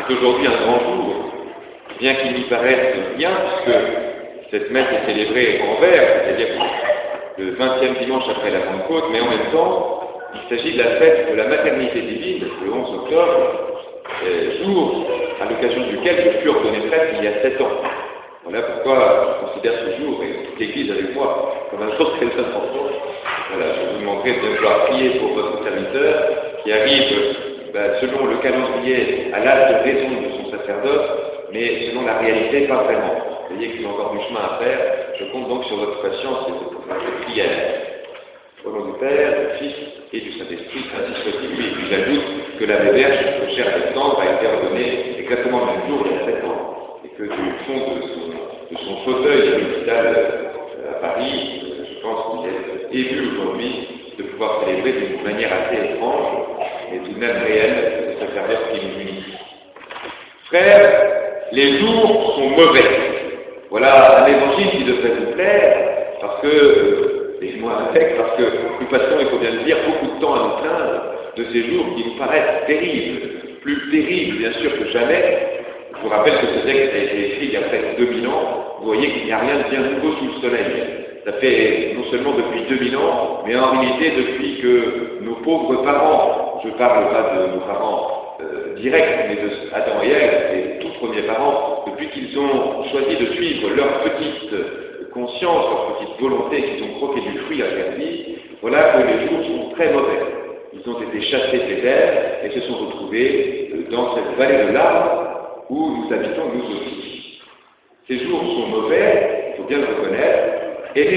C'est aujourd'hui un grand jour, bien qu'il n'y paraisse rien, puisque cette messe est célébrée en vers, c'est-à-dire le 20e dimanche après la Pentecôte, mais en même temps, il s'agit de la fête de la maternité divine, le 11 octobre, jour à l'occasion duquel je fus ordonné prêtre il y a 7 ans. Voilà pourquoi je considère ce jour, et toute l'Église avec moi, comme un jour très important. Voilà, je vous demanderai de bien vouloir prier pour votre serviteur qui arrive selon le calendrier à l'âge de raison de son sacerdoce, mais selon la réalité, pas vraiment. Vous voyez qu'il y a encore du chemin à faire. Je compte donc sur votre patience et votre prière. Au nom du Père, du Fils et du Saint-Esprit, ainsi soit-il. Oui, puis j'ajoute que la Vierge, notre cher Alexandre, a été ordonnée exactement le même jour il y a 7 ans, et que du fond de son fauteuil à l'hôpital à Paris, je pense qu'il est ému aujourd'hui de pouvoir célébrer d'une manière assez étrange, mais tout de même réelle, ce sacerdoce qui nous unit. Frères, les jours sont mauvais. Voilà un évangile qui devrait vous plaire, parce que, et moi avec, parce que nous passons, il faut bien le dire, beaucoup de temps à nous plaindre de ces jours qui nous paraissent terribles, plus terribles bien sûr que jamais. Je vous rappelle que ce texte a été écrit il y a près de 2000 ans, vous voyez qu'il n'y a rien de bien nouveau sous le soleil. Ça fait non seulement depuis 2000 ans, mais en réalité depuis que nos pauvres parents, je parle pas de nos parents directs, mais de Adam et Ève, les tout premiers parents, depuis qu'ils ont choisi de suivre leur petite conscience, leur petite volonté, qu'ils ont croqué du fruit interdit, voilà que les jours sont très mauvais. Ils ont été chassés des terres et se sont retrouvés dans cette vallée de larmes où nous habitons nous aussi. Ces jours sont mauvais, il faut bien le reconnaître, et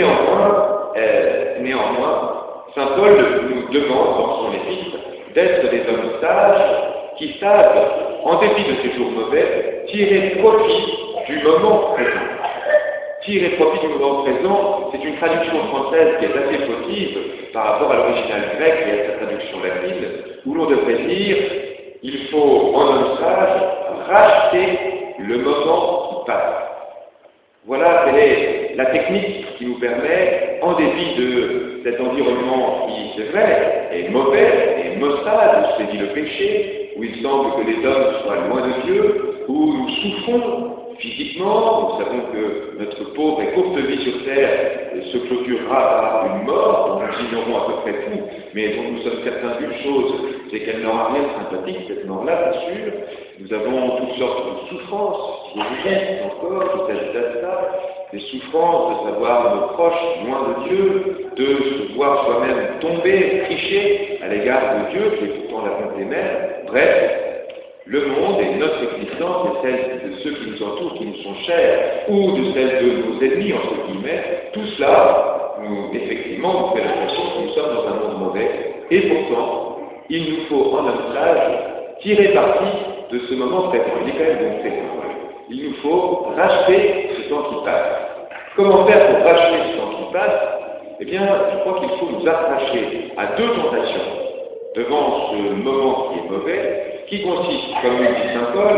néanmoins, saint Paul nous demande dans son épître d'être des hommes sages qui savent, en dépit de ces jours mauvais, tirer profit du moment présent. Tirer profit du moment présent, c'est une traduction française qui est assez fautive par rapport à l'original grec et à sa traduction latine, où l'on devrait dire « il faut, en homme sage, racheter le moment qui passe ». Voilà quelle est la technique qui nous permet, en dépit de cet environnement qui, c'est vrai, est mauvais et maussade, où sévit le péché, où il semble que les hommes soient loin de Dieu, où nous souffrons physiquement, nous savons que notre pauvre et courte vie sur terre se clôturera par une mort dont nous ignorons à peu près tout, mais dont nous sommes certains d'une chose, c'est qu'elle n'aura rien de sympathique, cette mort-là, bien sûr. Nous avons toutes sortes de souffrances, qui existent encore, qui s'ajoutent à ça, des souffrances de savoir nos proches loin de Dieu, de se voir soi-même tomber, tricher à l'égard de Dieu, qui est pourtant la bonté même. Bref, le monde et notre existence et celle de ceux qui nous entourent, qui nous sont chers, ou de celle de nos ennemis, entre guillemets, tout cela, effectivement, nous fait l'impression que nous sommes dans un monde mauvais, et pourtant, il nous faut, en homme sage, tirer parti de ce moment présent. Il est quand même bon présent. Il nous faut racheter ce temps qui passe. Comment faire pour racheter ce temps qui passe? Eh bien, je crois qu'il faut nous attacher à deux tentations devant ce moment qui est mauvais, qui consiste, comme le dit saint Paul,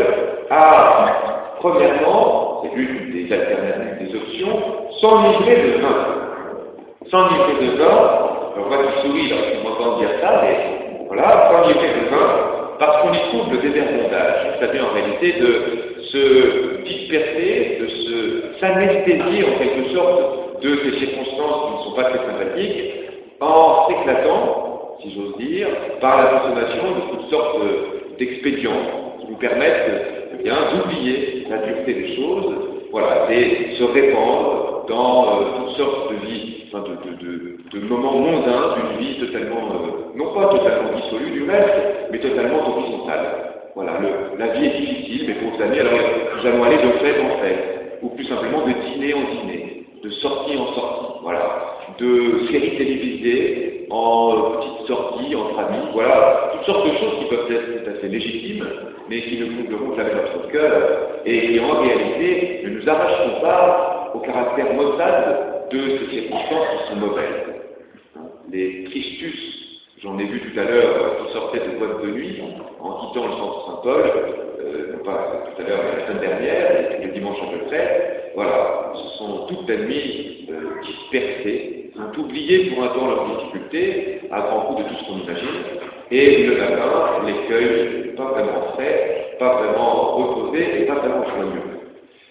à, premièrement, c'est l'une des alternatives, des options, s'enivrer de vin. S'enivrer de vin, on voit qu'il sourit lorsqu'il m'entend dire ça, mais voilà, s'enivrer de vin, parce qu'on y trouve le désherbondage, c'est-à-dire en réalité de se disperser, de s'anesthésier en quelque sorte de ces circonstances qui ne sont pas très sympathiques, en s'éclatant, si j'ose dire, par la consommation de toutes sortes d'expédients qui nous permettent d'oublier la dureté des choses, voilà, et se répandre dans toutes sortes de vies, enfin de moments mondains d'une vie totalement, non pas totalement dissolue du reste, mais totalement horizontale. Voilà, la vie est difficile, mais pour vous amis, alors nous allons aller de fête en fête, ou plus simplement de dîner en dîner, de sortie en sortie, voilà, de séries télévisées en petites sorties, entre amis, voilà, toutes sortes de choses qui peuvent être tout à fait légitimes, mais qui ne combleront jamais notre cœur, et qui en réalité ne nous arracheront pas au caractère maussade de ces circonstances qui sont mauvaises. Les tristus, j'en ai vu tout à l'heure, qui sortaient de boîte de nuit en quittant le centre Saint-Paul, non pas tout à l'heure, la semaine dernière, et le dimanche à peu près, voilà, ce sont toutes les nuits dispersées, ont oublié pour un temps leurs difficultés, à grand coup de tout ce qu'on imagine, et le matin, l'écueil pas vraiment frais, pas vraiment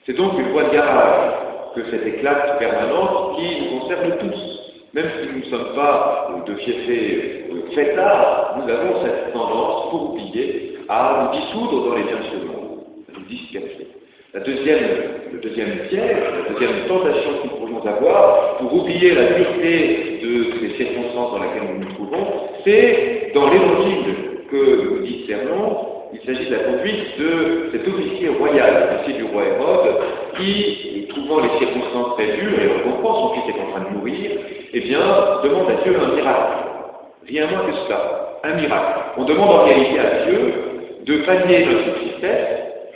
C'est donc une voie de garage que cette éclate permanente qui nous concerne tous. Même si nous ne sommes pas de fiefés fêtards, nous avons cette tendance, pour oublier, à nous dissoudre dans les biens de ce monde, à nous disperser. Le deuxième piège, la deuxième tentation que nous pourrions avoir pour oublier la dureté de ces circonstances dans lesquelles nous nous trouvons, c'est dans l'évangile que nous discernons. Il s'agit de la conduite de cet officier royal, l'officier du roi Hérode, qui, trouvant les circonstances très dures et comprend son fils est en train de mourir, eh bien, demande à Dieu un miracle. Rien moins que cela, un miracle. On demande en réalité à Dieu de pallier notre tristesse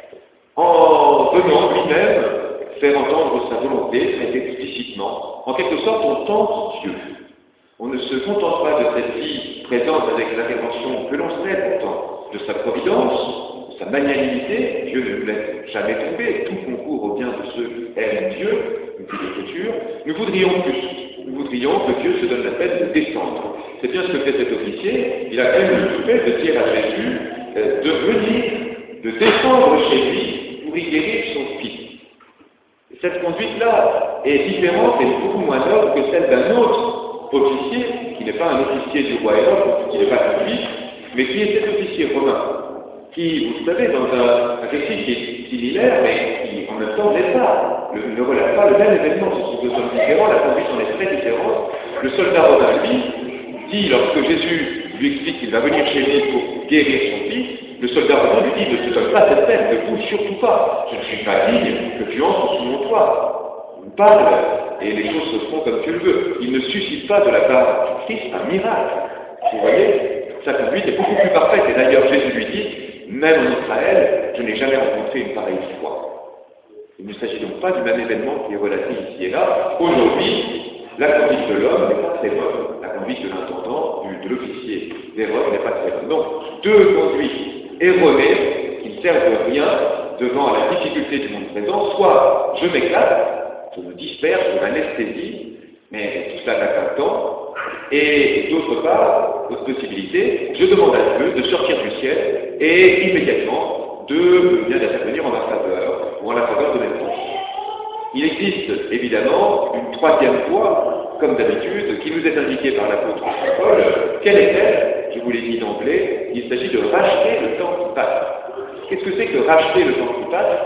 en venant lui-même faire entendre sa volonté, très explicitement. En quelque sorte, on tente Dieu. On ne se contente pas de cette vie présente avec l'intervention que l'on sait pourtant de sa providence, de sa magnanimité. Dieu ne nous laisse jamais tomber, tout concourt au bien de ceux qui aiment Dieu, nous dit l'Écriture. Nous voudrions plus. Nous voudrions que Dieu se donne la peine de descendre. C'est bien ce que fait cet officier. Il a quand même le fait de dire à Jésus de venir, de descendre chez lui pour y guérir son fils. Cette conduite-là est différente et beaucoup moins noble que celle d'un autre officier, qui n'est pas un officier du roi Hérode, qui n'est pas son fils, mais qui est cet officier romain, qui, vous le savez, dans un récit qui est similaire, mais qui en même temps n'est pas, ne relève pas le même événement. Ce sont deux hommes différents, la conduite en est très différente. Le soldat romain, lui, dit, lorsque Jésus lui explique qu'il va venir chez lui pour guérir son fils, le soldat romain lui dit, ne te donne pas cette peine, ne bouge surtout pas, je ne suis pas digne que tu entres sous mon toit. On parle, et les choses se font comme tu le veux. Il ne suscite pas de la part du Christ un miracle. Vous voyez, sa conduite est beaucoup plus parfaite, et d'ailleurs Jésus lui dit, même en Israël, je n'ai jamais rencontré une pareille foi. Il ne s'agit donc pas du même événement qui est relaté ici et là. Aujourd'hui, la conduite de l'homme n'est pas très bonne. La conduite de l'intendant, de l'officier d'Hérode n'est pas très bonne. Donc, deux conduites erronées qui ne servent à rien devant la difficulté du monde présent. Soit je m'éclate, je me disperse, je m'anesthésie, mais tout cela n'a qu'un temps. Et d'autre part, autre possibilité, je demande à Dieu de sortir du ciel et immédiatement d'intervenir en ma faveur ou en la faveur de mes proches. Il existe évidemment une troisième voie, comme d'habitude, qui nous est indiquée par l'apôtre Paul. Quelle est-elle? Je vous l'ai dit d'emblée, il s'agit de racheter le temps qui passe. Qu'est-ce que c'est que racheter le temps qui passe?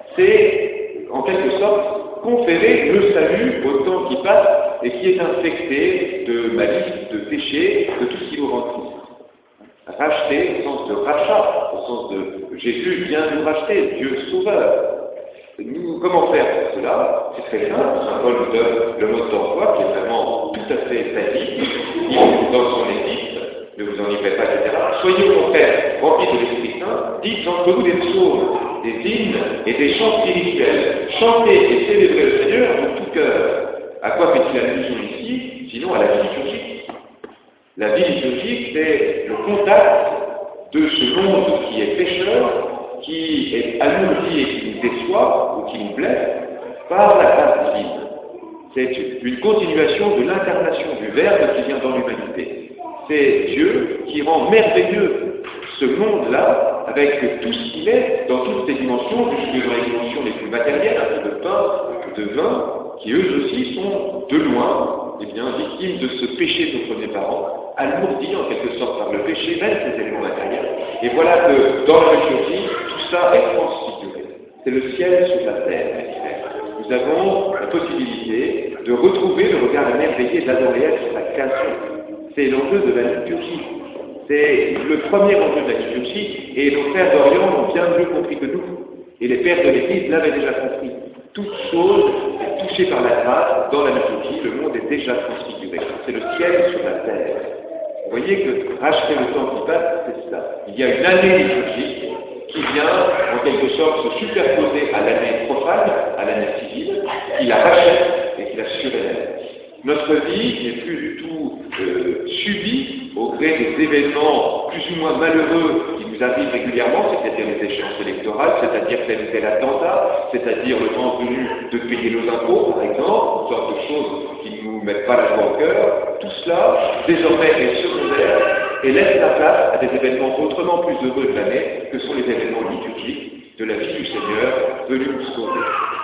C'est, en quelque sorte, conférer le salut au temps qui passe et qui est infecté de malice, de péché, de tout ce qui nous rend triste. Racheter au sens de rachat, au sens de Jésus vient nous racheter, Dieu sauveur. Comment faire pour cela? C'est très simple, symbole de le mode d'emploi qui est vraiment tout à fait basique. Il dans son éthique, ne vous enivrez pas, etc. Soyez au contraire remplis de l'Esprit Saint, dites entre vous des psaumes, des hymnes et des chants spirituels. Chantez et célébrez le Seigneur de tout cœur. À quoi fait-il allusion ici? Sinon à la vie liturgique. La vie liturgique, c'est le contact de ce monde qui est pécheur, qui est alourdi et qui nous déçoit ou qui nous blesse par la grâce divine. C'est une continuation de l'incarnation du Verbe qui vient dans l'humanité. C'est Dieu qui rend merveilleux ce monde-là avec tout ce qu'il est dans toutes ses dimensions, jusque dans les dimensions les plus matérielles, un peu de pain, de vin, qui eux aussi sont de loin, victimes de ce péché de nos premiers parents, alourdis en quelque sorte par le péché, même ces éléments matériels. Et voilà que dans la liturgie, tout ça est transfiguré. C'est le ciel sur la terre, mes frères. Nous avons la possibilité de retrouver le regard émerveillé d'Adam sur la création. C'est l'enjeu de la liturgie. C'est le premier enjeu de la liturgie, et nos frères d'Orient l'ont bien mieux compris que nous. Et les pères de l'Église l'avaient déjà compris. Toute chose est touchée par la grâce dans la liturgie, le monde est déjà transfiguré. C'est le ciel sur la terre. Vous voyez que racheter le temps qui passe, c'est ça. Il y a une année liturgique qui vient, en quelque sorte, se superposer à l'année profane, à l'année civile, qui la rachète et qui la surélève. Notre vie n'est plus du tout subie au gré des événements plus ou moins malheureux qui nous arrivent régulièrement, c'est-à-dire les échéances électorales, c'est-à-dire tel ou tel attentat, c'est-à-dire le temps venu de payer nos impôts, par exemple, une sorte de choses qui ne nous mettent pas la joie au cœur. Tout cela, désormais, est secondaire et laisse la place à des événements autrement plus heureux de l'année, que sont les événements liturgiques de la vie du Seigneur venu nous sauver.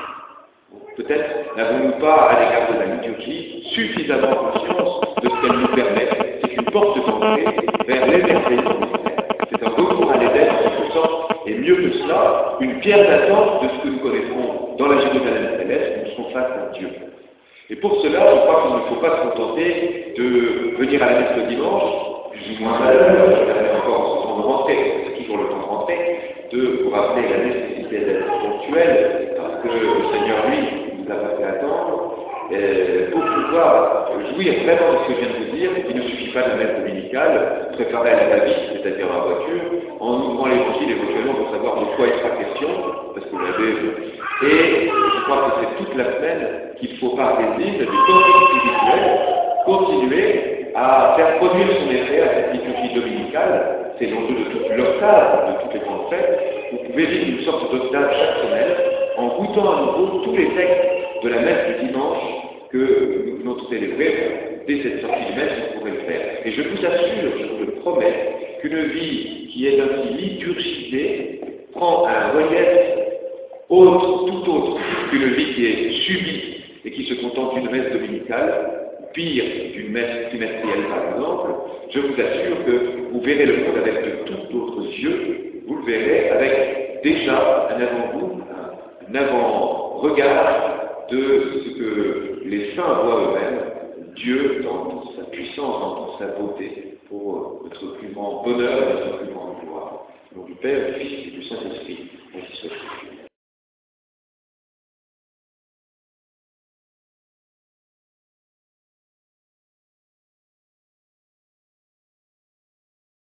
Peut-être n'avons-nous pas, à l'égard de la liturgie, suffisamment conscience de ce qu'elle nous permet. C'est une porte d'entrée vers l'émerveillement du mystère. C'est un retour à l'Éden en quelque sorte, et mieux que cela, une pierre d'attente de ce que nous connaissons dans la Jérusalem céleste, nous serons face à Dieu. Et pour cela, je crois qu'il ne faut pas se contenter de venir à la messe le dimanche, plus ou moins à l'heure, je regarde encore en ce temps de rentrée, c'est toujours le temps de rentrée, de vous rappeler la nécessité d'être ponctuel, parce que le Seigneur, lui, nous a pas fait attendre. Pour pouvoir jouir vraiment de ce que je viens de vous dire, il ne suffit pas de la messe dominicale, préparer à la vie, c'est-à-dire à la voiture, en ouvrant l'évangile éventuellement pour savoir de quoi il sera question, parce que vous l'avez. Et je crois que c'est toute la semaine qu'il faut par des hymnes, du corps spirituel, continuer à faire produire son effet à cette liturgie dominicale. C'est l'enjeu de toute l'octave, de toutes les grandes fêtes. Vous pouvez vivre une sorte d'octave chaque semaine en goûtant à nouveau tous les textes de la messe du dimanche que nous venons de célébrer. Dès cette sortie de messe, vous pourrez le faire. Et je vous assure, je vous le promets, qu'une vie qui est ainsi liturgisée prend un relief tout autre qu'une vie qui est subie et qui se contente d'une messe dominicale, pire d'une messe trimestrielle par exemple. Je vous assure que vous verrez le monde avec de tout autres yeux. Vous le verrez avec déjà un avant-goût, un avant-regard de ce que les saints voient eux-mêmes, Dieu dans toute sa puissance, dans toute sa beauté, pour notre plus grand bonheur et notre plus grande gloire. Au nom du Père, du Fils et du Saint-Esprit, ainsi soit.